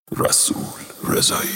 رسول رضایی.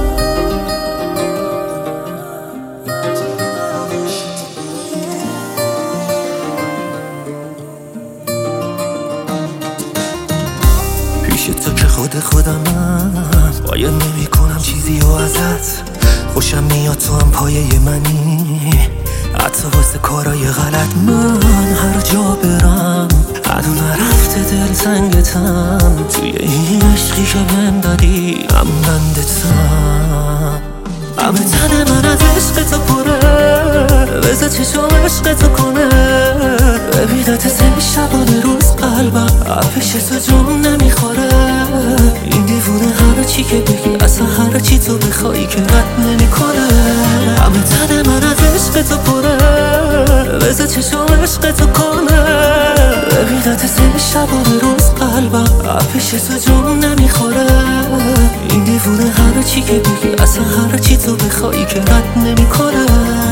پیش تو که خودمم قایم نمی کنم چیزی و ازت خوشم میاد، تو هم پایه منی، حتی واسه کارای غلط. من هر جا برم هنو نرفته دل تنگتم، توی این عشقی که بهم دادی امنندتم. همه تن من از عشق تو پره، بذار چشم عشق تو کنه، ببیدت سه شبانه روز قلبم پیش تو جون نمیخوره. این دیوونه هر چی که بگی، اصلا هر چی تو بخوایی که رد نمیکنه. همه تن من از عشق تو پره، بذار چشم عشق تو کنه، ببیدت سه شبانه روز قلبم پیش تو جون نمیخوره. این دیوونه هر چی که بگی، اصلا هر چی تو بخوایی که رد نمیکنه.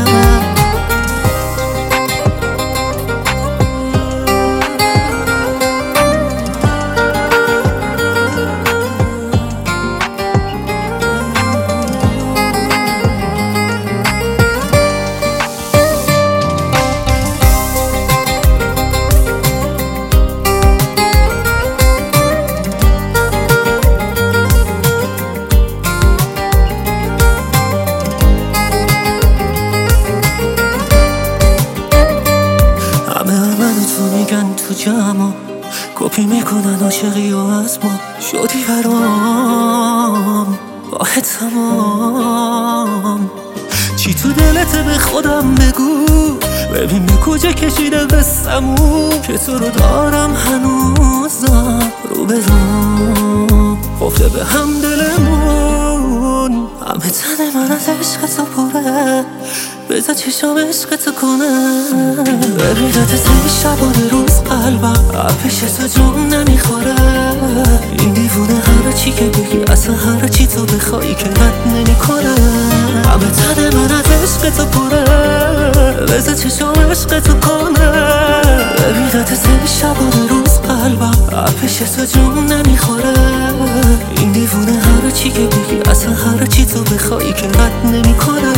تو میگن تو جمع کپی میکنن عاشقی و از ما شدی برام واه تمام. چی تو دلته به خودم بگو، ببین به کجا کشیده قصه‌مون، که تو رو دارم هنوزم رو به روم خفته به هم دلمون. همه تن من از عشق تو پره، بذار چشم عشق تو کنه، ببیدت سه شبانه روز قلبم پیش تو جون نمیخوره. این دیوونه هر چی که بگی، اصلا هر چی تو بخوایی که رد نمیکنه. همه تن من از عشق تو پره، بذار چشم عشق تو کنه، ببیدت سه شبانه روز قلبم پیش تو جون نمیخوره. این دیوونه هر چی که بگی، اصلا هر چی تو بخوایی که رد نمیکنه.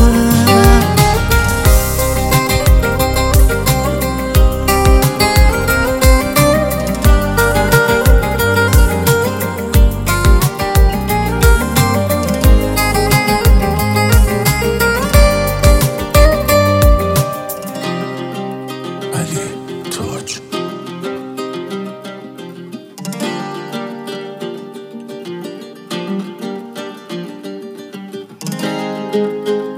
تاج